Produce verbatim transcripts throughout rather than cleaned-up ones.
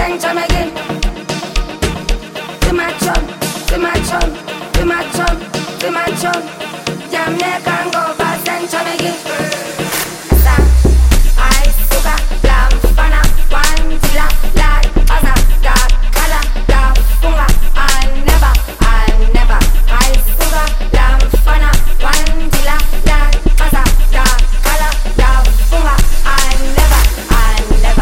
sing to me again. To my chum, to my chum, to my chum, to my chum. Jamaican go fast and to me again. Sa, I suka, lam, fana, one tila, lad, asa, da, kala, da, funga, I never, I never. I suka, lam, fana, one tila, lad, asa, da, kala, da, funga, I never, I never.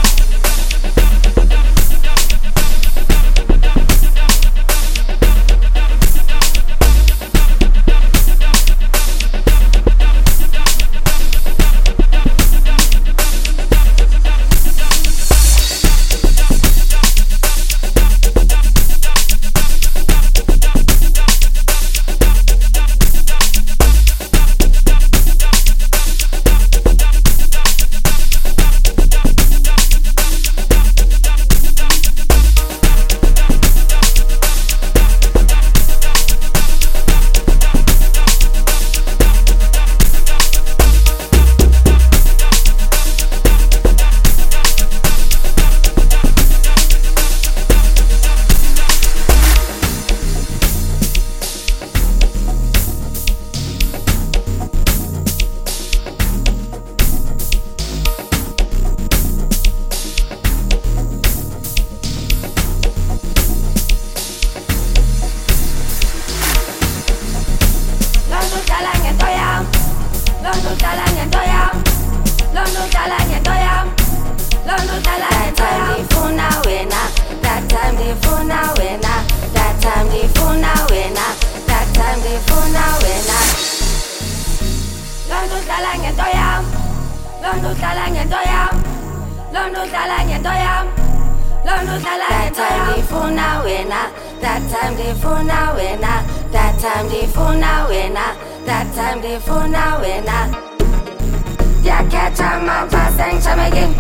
That time the phone now winner. That time the phone now winner. That time the phone now winner. Ya catch a man pass and chum again.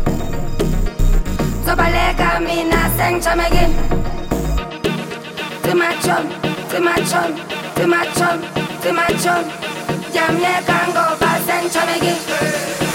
So balega me na sing chum again. To my chum, to my chum, to my chum, to my chum. Jamaican go pass and chum again.